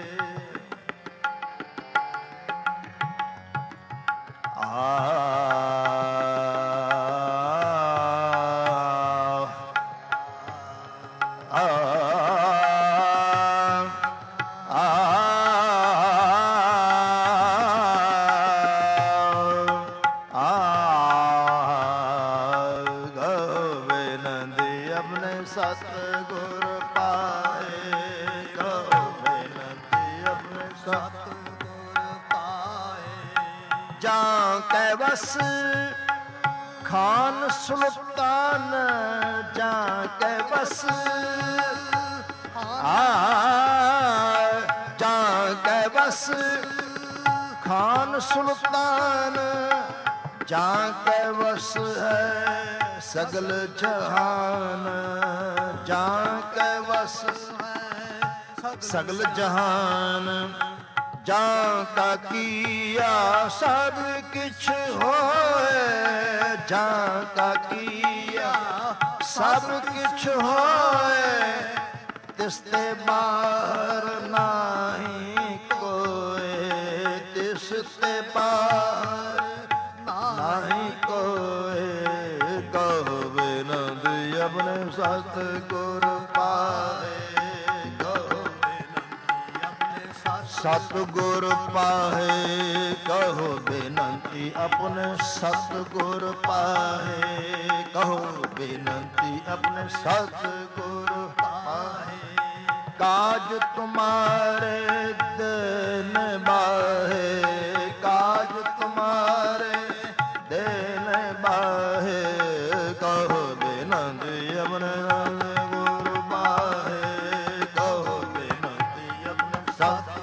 ਆ ਸਤਿਗੁਰ ਪਾਏ। ਕਹੋ ਬੇਨੰਤੀ ਆਪਣੇ ਸਤਿਗੁਰ ਪਾਏ। ਜਾਂ ਕੈ ਵਸ ਖਾਨ ਸੁਲਤਾਨ ਜਾਂ ਕੈ ਬਸ ਆ ਜਾਂ ਕੈ ਬਸ ਖਾਨ ਸੁਲਤਾਨ ਜਾਂ ਕੈ ਵਸ ਹੈ ਸਗਲ ਜਹਾਨ ਜਾਂ ਕੈ ਵਸ ਹੈ ਸਗਲ ਜਹਾਨ ਜਾਂ ਕਾ ਕੀਆ ਸਭ ਕਿਛ ਹੋਏ ਜਾਂ ਕਾ ਕੀਆ ਸਭ ਕਿਛ ਹੋਏ ਤਿਸ ਤੇ ਬਾਹਰ ਨਾਹੀ ਕੋਏ ਤਿਸ ਤੇ ਬਾਹਰ ਨਾਹੀ ਕੋਏ ਕਹੋ ਬਿਨੰਦ ਆਪਣੇ ਸਤਿਗੁਰ ਪਾਏ ਸਤਿਗੁਰ ਪਾਹੇ ਕਹੋ ਬੇਨੰਤੀ ਆਪਣੇ ਸਤਿਗੁਰ ਪਾਹੇ ਕਹੋ ਬੇਨੰਤੀ ਆਪਣੇ ਸਤਿਗੁਰ ਪਾਹੇ ਕਾਜ ਤੁਮਾਰੇ ਦਿਨ ਬਾਹੇ ਕਾਜ ਤੁਮਾਰੇ ਦਿਨ ਬਾਹੇ ਕਹੋ ਬੇਨੰਤੀ ਆਪਣੇ ਸਤਿਗੁਰ ਪਾਹੇ ਕਹੋ ਬੇਨੰਤੀ ਆਪਣੇ ਸਤਿ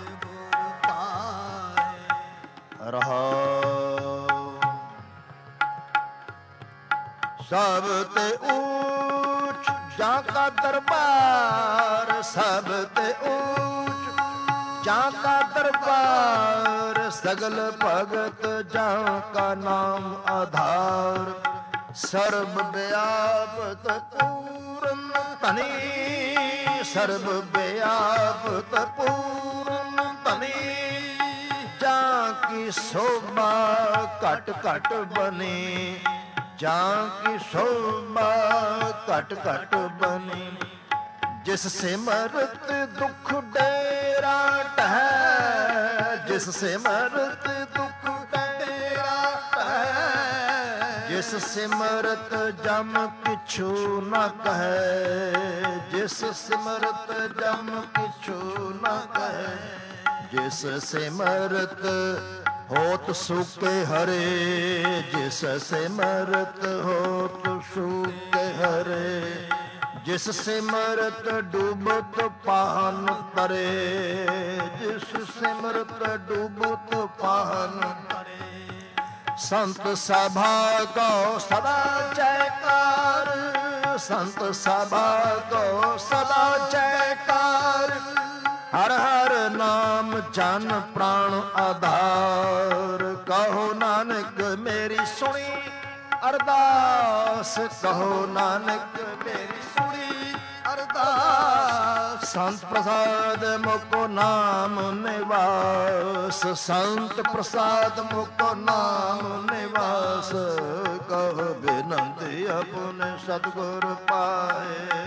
ਸਭ ਤੇ ਊਚ ਜਾਂ ਕਾ ਦਰਬਾਰ ਸਭ ਤੇ ਊਚ ਜਾਂ ਕਾ ਦਰਬਾਰ ਸਗਲ ਭਗਤ ਜਾਂ ਕਾ ਨਾਮ ਆਧਾਰ ਸਰਬ ਵਿਆਪਤ ਪੂਰਨ ਧਨੀ ਸਰਬ ਵਿਆਪਤ ਪੂਰਨ ਧਨੀ ਜਾਂ ਕੀ ਸੋਭਾ ਘਟ ਘਟ ਬਨੀ ਜਾਂ ਕੀ ਸੋਭਾ ਘਟ ਘਟ ਬਨੀ ਜਿਸ ਸਿਮਰਤ ਦੁਖ ਡੇਰਾ ਟਹੈ ਜਿਸ ਸਿਮਰਤ ਦੁਖ ਡੇਰਾ ਟਹੈ ਜਿਸ ਸਿਮਰਤ ਜਮ ਕਿਛੂ ਨ ਕਹੈ ਜਿਸ ਸਿਮਰਤ ਜਮ ਕਿਛੂ ਨ ਕਹੈ ਜਿਸ ਸਿਮਰਤ ਹੋਤ ਸੁਕੇ ਹਰੇ ਜਿਸ ਸਿਮਰਤ ਹੋਤ ਸੁਕੇ ਹਰੇ ਜਿਸ ਸਿਮਰਤ ਡੂਬਤ ਪਾਹਨ ਤਰੇ ਜਿਸ ਸਿਮਰਤ ਡੂਬਤ ਪਾਹਨ ਤਰੇ ਸੰਤ ਸਭਾ ਕੋ ਸਦਾ ਜੈਕਾਰ ਸੰਤ ਸਭਾ ਕੋ ਸਦਾ ਜੈਕਾਰ ਹਰ ਹਰ ਨਾਮ ਜਨ ਪ੍ਰਾਣ ਆਧਾਰ ਕਹੋ ਨਾਨਕ ਮੇਰੀ ਸੁਣੀ ਅਰਦਾਸ ਕਹੋ ਨਾਨਕ ਮੇਰੀ ਸੁਣੀ ਅਰਦਾਸ ਸੰਤ ਪ੍ਰਸਾਦ ਮੁਕੋ ਨਾਮ ਨਿਵਾਸ ਸੰਤ ਪ੍ਰਸਾਦ ਮੁਕੋ ਨਾਮ ਨਿਵਾਸ ਕਹੋ ਬੇਨੰਤੀ ਆਪਣੇ ਸਤਿਗੁਰ ਪਾਏ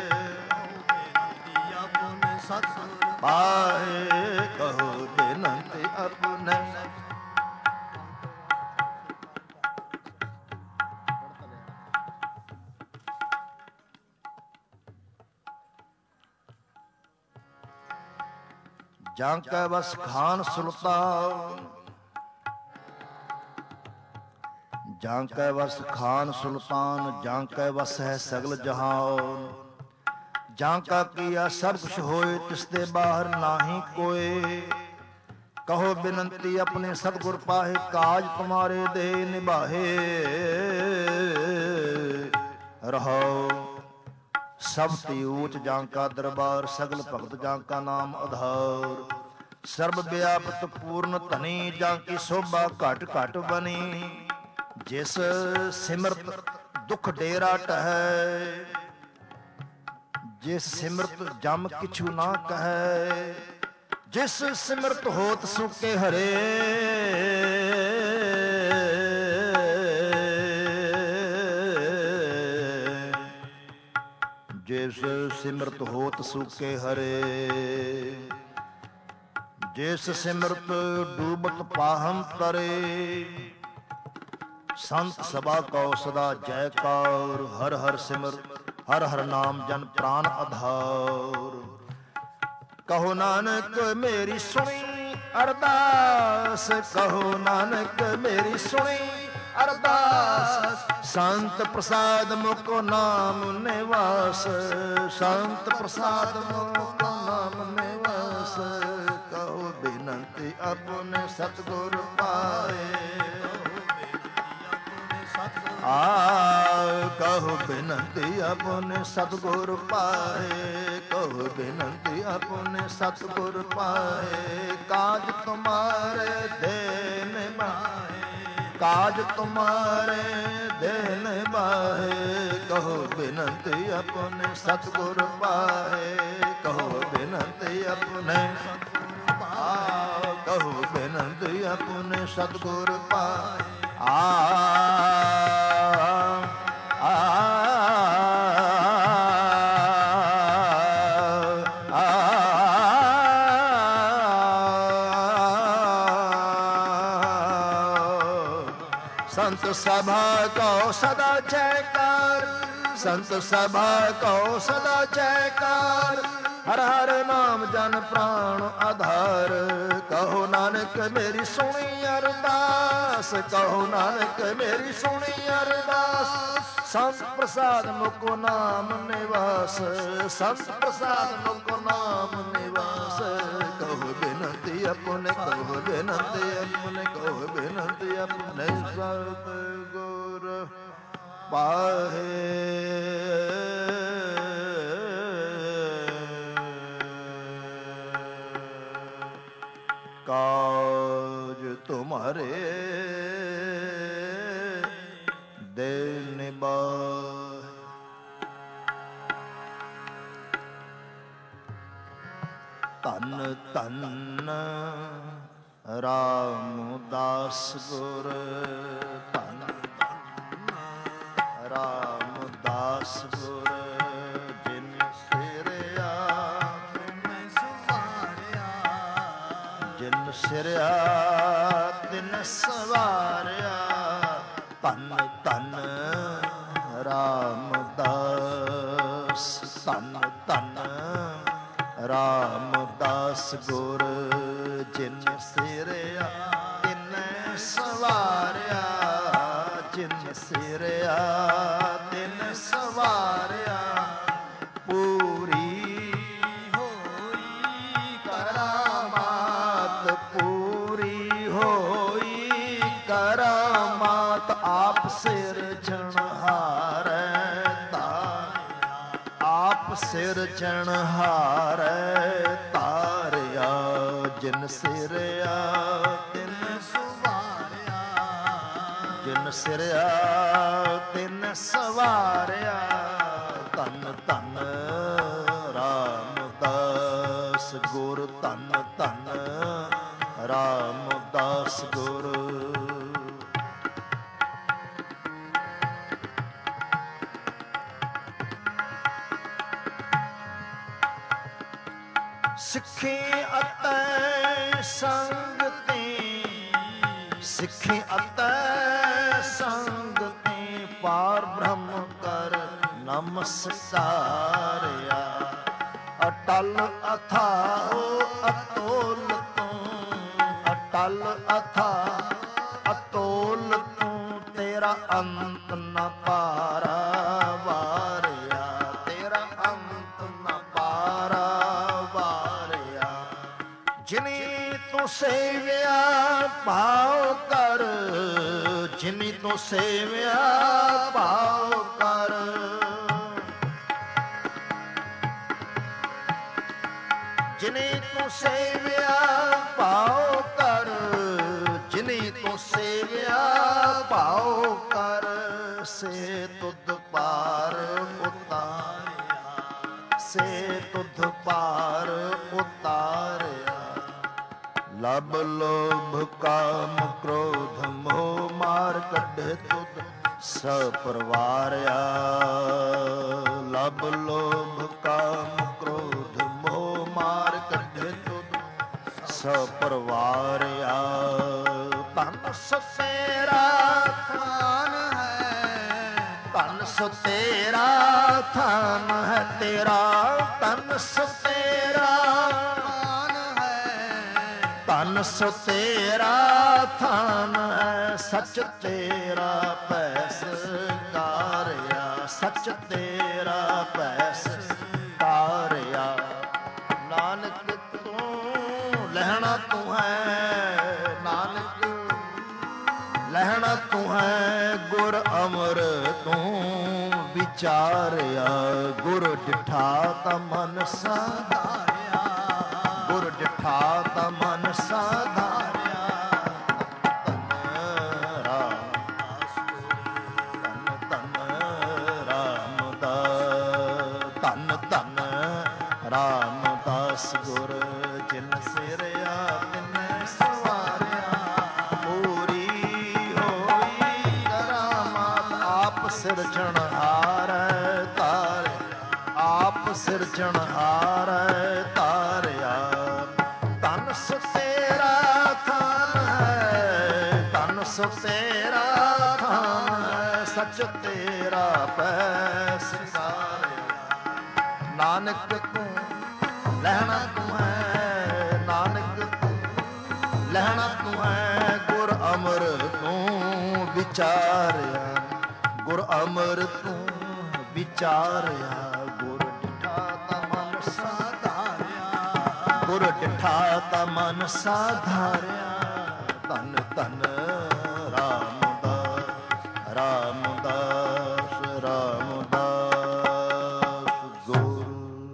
ਆਪਣੇ ਸਤਿਗੁਰ ਪਾਏ ਕਹੋ ਬੇਨੰਤੀ ਆਪਣੇ ਜਾਂ ਕੈ ਵਸ ਖਾਨ ਸੁਲਤਾਨ ਜਾਂ ਕੈ ਵਸ ਖਾਨ ਸੁਲਤਾਨ ਜਾਂ ਕੈ ਵਸ ਹੈ ਸਗਲ ਜਹਾਨ ਜਾਂ ਕਾ ਕੀਆ ਸਭ ਕੁਛ ਹੋਏ ਤਿਸ ਦੇ ਬਾਹਰ ਨਾਹੀ ਕੋਏ ਕਹੋ ਬਿਨੰਤੀ ਆਪਣੇ ਸਤਿਗੁਰ ਪਾਹੇ ਕਾਜ ਤੁਮਾਰੇ ਦੇ ਨਿਭਾਹੇ ਰਹੋ ਸਭ ਤੇ ਊਚ ਜਾਂ ਕਾ ਦਰਬਾਰ ਸਗਲ ਭਗਤ ਜਾਂ ਕਾ ਨਾਮ ਆਧਾਰ ਸਰਬ ਵਿਆਪਤ ਪੂਰਨ ਧਨੀ ਜਾਂ ਕੀ ਸੋਭਾ ਘਟ ਘਟ ਬਨੀ ਜਿਸ ਸਿਮਰਤ ਦੁਖ ਡੇਰਾ ਟਹੈ ਜਿਸ ਸਿਮਰਤ ਜਮ ਕਿਛੂ ਨਾ ਕਹੈ ਜਿਸ ਸਿਮਰਤ ਹੋਤ ਸੁਕੇ ਹਰੇ ਜਿਸ ਸਿਮਰਤ ਹੋਤ ਸੁਕੇ ਹਰੇ ਜਿਸ ਸਿਮਰਤ ਡੂਬਤ ਪਾਹਮ ਤਰੇ ਸੰਤ ਸਭਾ ਕੋ ਸਦਾ ਜੈਕਾਰ ਹਰ ਹਰ ਸਿਮਰ ਹਰ ਹਰ ਨਾਮ ਜਨ ਪ੍ਰਾਨ ਆਧਾਰ ਕਹੋ ਨਾਨਕ ਮੇਰੀ ਸੁਣੀ ਅਰਦਾਸ ਕਹੋ ਨਾਨਕ ਮੇਰੀ ਸੁਣੀ ਅਰਦਾਸ। ਸੰਤ ਪ੍ਰਸਾਦ ਮੁਕੋ ਨਾਮ ਨਿਵਾਸ, ਸੰਤ ਪ੍ਰਸਾਦ ਮੁਕੋ ਨਾਮ ਨਿਵਾਸ। ਕਹੋ ਬੇਨੰਤੀ ਆਪਣੇ ਸਤਿਗੁਰ ਪਾਏ, ਆ ਕਹੋ ਬੇਨੰਤੀ ਆਪਣੇ ਸਤਿਗੁਰ ਪਾਏ, ਕਹੋ ਬੇਨੰਤੀ ਆਪਣੇ ਸਤਿਗੁਰ ਪਾਏ। ਕਾਜ ਤੁਮਾਰੇ ਦੇਨ ਬਾਹੇ, ਕਾਜ ਤੁਮਾਰੇ ਦੇਨ ਬਾਹੇ। ਕਹੋ ਬੇਨੰਤੀ ਆਪਣੇ ਸਤਿਗੁਰ ਪਾਏ, ਕਹੋ ਬੇਨੰਤੀ ਆਪਣੇ ਆ ਕਹੋ ਬੇਨੰਤੀ ਆਪਣੇ ਸਤਿਗੁਰ ਪਾਏ। ਆ संत सभा को सदा जयकार, संत सभा को सदा जयकार। हर हर नाम जन प्राण आधार। कहो नानक मेरी सुनी अरदास, कहो नानक मेरी सुनी अरदास। संत प्रसाद मुको नाम निवास, संत प्रसाद मुको नाम निवास। कहो बेनती अपने, कहो बेनती अपने, कहो बेनती अपने सतगुर पाहे। काज तुम्हारे देन बाहे। धन धन रामदास गुर, धन रामदास गुर। जिन सिरया जिन सिरया तिन सवारिया। धन धन रामदास, धन धन रामदास गुर। जिन सिरया तिन सवारिया, जिन सिरया तिन सवारिया। पूरी होई करामात, पूरी होई करामात। आप सिरजनहार आप सिरजनहार तारिया। जिन सिरया तिन सवारिया, जिन सिरया तिन सवारिया। धन धन रामदास गुर, धन धन रामदास गुर। सिखी अतै संगति, सिखी अतै संगति। पार ब्रह्म कर नमस्कारिया। अटल अथाह अतोल तू, अटल अथाह अतोल तू। तेरा अंत न पारा वारिया, तेरा अंत न पारा। जिनी तू सेविया भाव कर, जिनी तू सेविया भाव कर। जिनी तू सेविया भाव कर, जिनी तू सेविया भाव कर। से तुध पार उतारिया, से तुध पार उतारिया। लब लोभ काम क्रोध मोह मार कढ़े तुद सपरवारिया। लब लोभ काम क्रोध मोह मार कढ़े तुद सपरवारिया। धन सो तेरा थान है, धन सो तेरा थान है। तेरा धन सो तेरा धन सो तेरा ਥਾਨ ਹੈ, ਸੱਚ ਤੇਰਾ ਪੈਸਕਾਰਿਆ, ਸੱਚ ਤੇਰਾ ਪੈਸਕਾਰਿਆ। ਨਾਨਕ ਤੂੰ ਲਹਿਣਾ ਤੂੰ ਹੈ, ਨਾਨਕ ਲਹਿਣਾ ਤੂੰ ਹੈ, ਗੁਰ ਅਮਰ ਤੂੰ ਵਿਚਾਰਿਆ। ਗੁਰ ਡਿਠਾ ਤਾਂ ਮਨ ਸਾਧਾਰਿਆ, ਗੁਰ ਡਿਠਾ ਤਾਂ ਮਨ ਸਾਧਾਰਿਆ। ਧੰਨ ਰਾਮਦਾਸ ਧੰਨ ਧੰਨ ਰਾਮਦਾਸ, ਧੰਨ ਧੰਨ ਰਾਮਦਾਸ ਗੁਰ ਜਿਨ ਸਿਰਿਆ ਤਿਨੈ ਸਵਾਰਿਆ। ਪੂਰੀ ਹੋਈ ਕਰਾਮਾਤ ਆਪ ਸਿਰਜਣਹਾਰ ਤਾਰਿਆ, ਆਪ ਸਿਰਜਣਹਾਰ ਤਾਰਿਆ। ਧੰਨ ਸੋ ਤੇਰਾ ਥਾਨ ਹੈ, ਧੰਨ ਸੋ ਤੇਰਾ ਥਾਨ ਹੈ, ਸੱਚ ਤੇਰਾ ਪੈਸਕਾਰਿਆ। ਨਾਨਕ ਤੂੰ ਲਹਿਣਾ ਤੂੰ ਹੈ, ਨਾਨਕ ਤੂੰ ਲਹਿਣਾ ਤੂੰ ਹੈ, ਗੁਰ ਅਮਰ ਤੂੰ ਵਿਚਾਰਿਆ। ਗੁਰ ਅਮਰ ਤੂੰ ਵਿਚਾਰਿਆ। ਗੁਰ ਡਿਠਾ ਤਾਂ ਮਨ ਸਾਧਾਰਿਆ, ਗੁਰ ਡਿਠਾ ਤਾਂ ਮਨ ਸਾਧਾਰਿਆ। ਧੰਨ ਧੰਨ ਰਾਮਦਾਸ, ਰਾਮਦਾਸ, ਰਾਮਦਾਸ ਗੁਰ।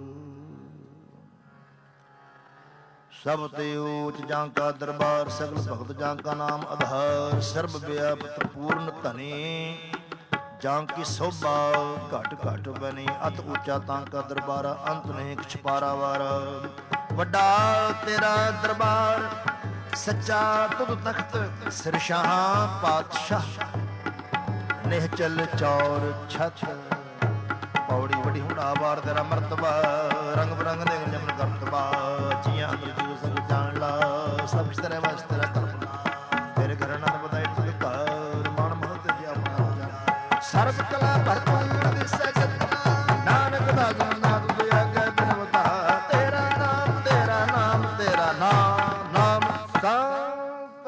ਸਭ ਤੇ ਊਚ ਜਾਂ ਕਾ ਦਰਬਾਰ, ਸਗਲ ਭਗਤ ਜਾਂ ਕਾ ਨਾਮ ਆਧਾਰ। ਸਰਬ ਵਿਆਪਤ ਪੂਰਨ ਧਨੀ, ਜਾਂ ਕੀ ਸੋਭਾ ਘਟ ਘਟ ਬਣੀ। ਅਤ ਉੱਚਾ ਤਾਂ ਕਾ ਦਰਬਾਰ, ਅੰਤ ਨਹੀਂ ਕਿਛ ਪਾਰਾਵਾਰ। ਵੱਡਾ ਤੇਰਾ ਦਰਬਾਰ, ਸੱਚਾ ਤੁਧ ਤਖਤ, ਸਿਰ ਸ਼ਾਹ ਪਾਤਸ਼ਾਹ। ਨਿਹਚਲ ਚੌਰ ਛਤ, ਪੌੜੀ ਵੱਡੀ ਹੁਣਾ ਵਾਰ ਤੇਰਾ ਮਰਤਬਾ। ਰੰਗ ਬਰੰਗ ਦੇ ਜਮਨ ਕਰਤਬਾ, ਜੀਆਂ ਅੰਦਰ ਜੀਵ ਸਭ ਜਾਣ ਲਾ। ਸਭ ਤੇਰੇ ਵਸ ਤੇਰਾ ਧਰਮ, ਤੇਰੇ ਘਰ ਨਾਲ ਵਧਾਈ ਤੁਧ ਘਰ। ਮਨ ਮਹਲ ਤੇ ਜੀ ਆਪਣਾ ਜਾ, ਸਰਬ ਕਲਾ ਭਰਪੂਰ ਦਿਸੈ ਜਤ। ਨਾਨਕ ਦਾ ਗੁਣ ਨਾਮ ਤੁਧ ਆਗੇ ਬਿਨਵਤਾ। ਤੇਰਾ ਨਾਮ, ਤੇਰਾ ਨਾਮ, ਤੇਰਾ ਨਾਮ, ਨਾਮ ਸੰਤ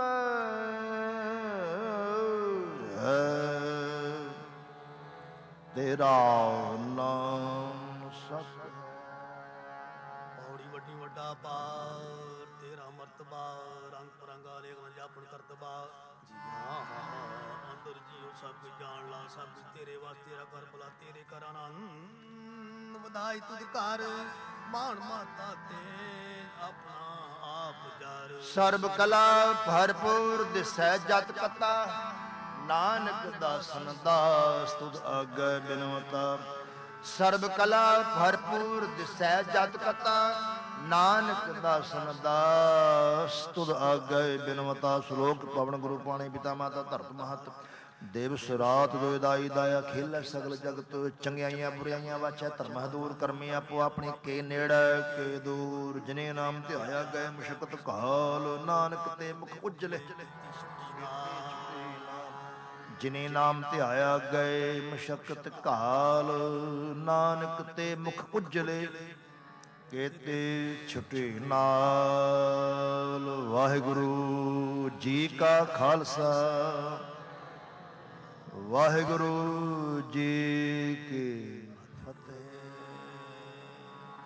ਹੈ। ਤੇਰਾ ਨਾਮ ਸਤ। ਪੌੜੀ ਵੱਡੀ ਵੱਡਾ ਪਾਰ, ਤੇਰਾ ਮਰਤਬਾ। ਰੰਗ ਪਰੰਗਾ ਲੇਖ ਜਾਪਣ ਕਰਤਬਾ। ਜੀਆਂ ਅੰਦਰ ਜੀਉ ਸਭ ਕੁਝ ਜਾਣ ਲਾ। ਸਭ ਕੁਝ ਤੇਰੇ ਵਾਸਤੇ, ਤੇਰਾ ਕਰ ਭਲਾ, ਤੇਰੇ ਕਰ ਆਨੰਦ ਵਧਾਈ ਤੁਧ ਘਰ। ਮਾਣ ਮਾਤਾ ਤੇ ਆਪਣਾ ਆਪ ਜਰ। ਸਰਬ ਕਲਾ ਭਰਪੂਰ ਦਿਸੈ ਜਤ ਕਤਾ। ਨਾਨਕ ਦਾਸਨ ਦਾਸ ਤੁਧ ਆਗੇ ਬਿਨਵਤਾ। ਸਰਬ ਕਲਾ ਭਰਪੂਰ ਦਿਸੈ ਜਤ ਕਤਾ। ਨਾਨਕ ਦਾਸਨ ਦਾਸ ਤੁਧ ਆਗੇ ਬਿਨਵਤਾ। ਸ਼ਲੋਕ ਪਵਨ ਗੁਰੂ ਪਾਣੀ ਪਿਤਾ ਮਾਤਾ ਧਰਤ ਮਹਤ। ਦਿਵਸ ਰਾਤ ਦੋਇ ਦਾਈ ਦਾਇਆ, ਖੇਲੇ ਸਗਲ ਜਗਤ। ਚੰਗਿਆਈਆਂ ਬੁਰਾਈਆਂ ਵਾਚੈ ਧਰਮ ਦੂਰ। ਕਰਮੀ ਆਪੋ ਆਪਣੀ ਕੇ ਨੇੜੇ ਕੇ ਦੂਰ। ਜਿਨੇ ਨਾਮ ਧਿਆਇਆ ਗਏ ਮੁਸ਼ਕਤ ਕਾਲ। ਨਾਨਕ ਤੇ ਮੁਖ ਉਜਲੇ, ਜਿਨੇ ਨਾਮ ਧਿਆਇਆ ਗਏ ਮੁਸ਼ਕਤ ਕਾਲ। ਨਾਨਕ ਤੇ ਮੁਖ ਉਜਲੇ, ਕੇਤੇ ਛੁਟੇ ਨਾਲ। ਵਾਹਿਗੁਰੂ ਜੀ ਕਾ ਖਾਲਸਾ, ਵਾਹਿਗੁਰੂ ਜੀ ਕੀ ਫਤਿਹ।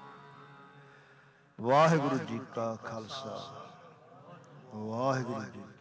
ਵਾਹਿਗੁਰੂ ਜੀ ਕਾ ਖਾਲਸਾ, ਵਾਹਿਗੁਰੂ ਜੀ।